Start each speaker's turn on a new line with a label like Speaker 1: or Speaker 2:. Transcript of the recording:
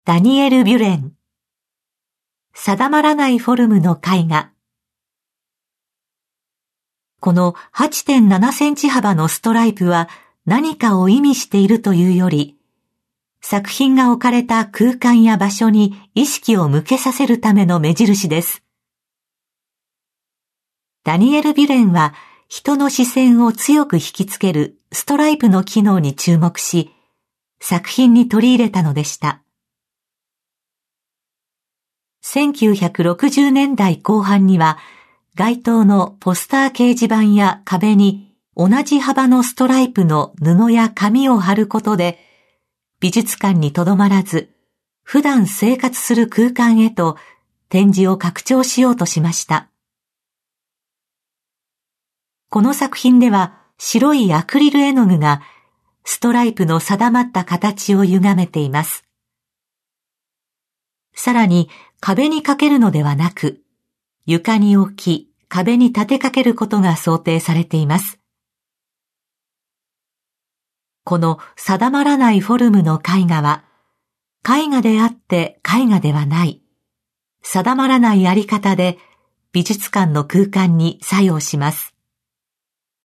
Speaker 1: ダニエル・ビュレン。定まらないフォルムの絵画。この 8.7 センチ幅のストライプは何かを意味しているというより、作品が置かれた空間や場所に意識を向けさせるための目印です。ダニエル・ビュレンは人の視線を強く引きつけるストライプの機能に注目し、作品に取り入れたのでした。1960年代後半には、街頭のポスター掲示板や壁に同じ幅のストライプの布や紙を貼ることで、美術館にとどまらず、普段生活する空間へと展示を拡張しようとしました。この作品では白いアクリル絵の具がストライプの定まった形を歪めています。さらに壁にかけるのではなく、床に置き壁に立てかけることが想定されています。この定まらないフォルムの絵画は、絵画であって絵画ではない、定まらないあり方で美術館の空間に作用します。